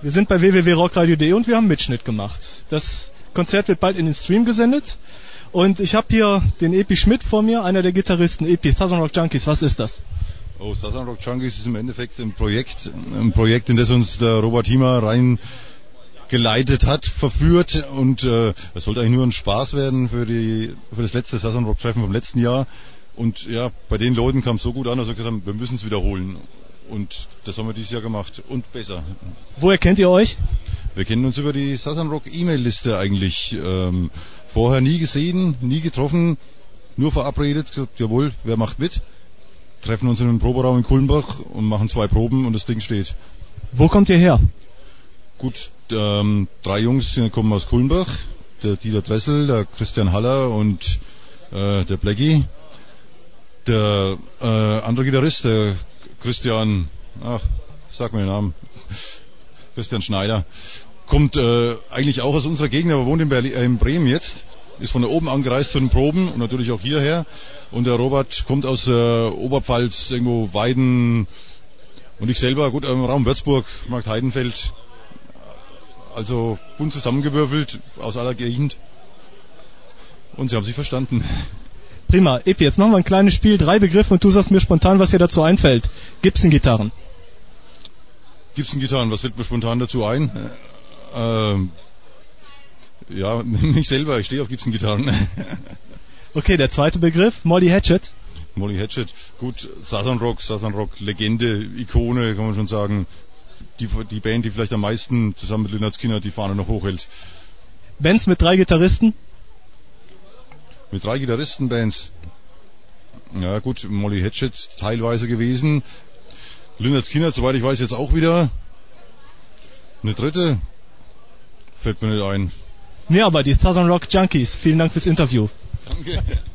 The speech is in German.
Wir sind bei www.rockradio.de und wir haben Mitschnitt gemacht. Das Konzert wird bald in den Stream gesendet. Und ich habe hier den Epi Schmidt vor mir, einer der Gitarristen. Epi, Southern Rock Junkies, was ist das? Oh, Southern Rock Junkies ist im Endeffekt ein Projekt, in das uns der Robert Hiemer reingeleitet hat, verführt. Und es sollte eigentlich nur ein Spaß werden für das letzte Southern Rock Treffen vom letzten Jahr. Und ja, bei den Leuten kam es so gut an, dass wir gesagt haben, wir müssen es wiederholen. Und das haben wir dieses Jahr gemacht und besser. Woher kennt ihr euch? Wir kennen uns über die Southern Rock E-Mail-Liste eigentlich. Vorher nie gesehen, nie getroffen, nur verabredet, gesagt, jawohl, wer macht mit? Treffen uns in einem Proberaum in Kulmbach und machen 2 Proben und das Ding steht. Wo kommt ihr her? Gut, 3 Jungs kommen aus Kulmbach, der Dieter Dressel, der Christian Haller und der Blackie. Der andere Gitarrist, der Christian, sag mir den Namen, Christian Schneider, kommt eigentlich auch aus unserer Gegend, aber wohnt in Bremen jetzt, ist von da oben angereist zu den Proben und natürlich auch hierher. Und der Robert kommt aus Oberpfalz, irgendwo Weiden und ich selber, gut, im Raum Würzburg, Markt Heidenfeld, also bunt zusammengewürfelt aus aller Gegend und sie haben sich verstanden. Prima, Epi, jetzt machen wir ein kleines Spiel, 3 Begriffe und du sagst mir spontan, was dir dazu einfällt. Gibson-Gitarren. Gibson-Gitarren, was fällt mir spontan dazu ein? Ja, mich selber, ich stehe auf Gibson-Gitarren. Okay, der zweite Begriff, Molly Hatchet. Molly Hatchet, gut, Southern Rock, Legende, Ikone, kann man schon sagen. Die Band, die vielleicht am meisten zusammen mit Lynyrd Skynyrd die Fahne noch hochhält. Bands mit 3 Gitarristen? Mit 3 Gitarristen-Bands. Ja gut, Molly Hatchet teilweise gewesen. Lynyrd Skynyrd, soweit ich weiß, jetzt auch wieder. Eine dritte fällt mir nicht ein. Ja, aber die Southern Rock Junkies. Vielen Dank fürs Interview. Danke.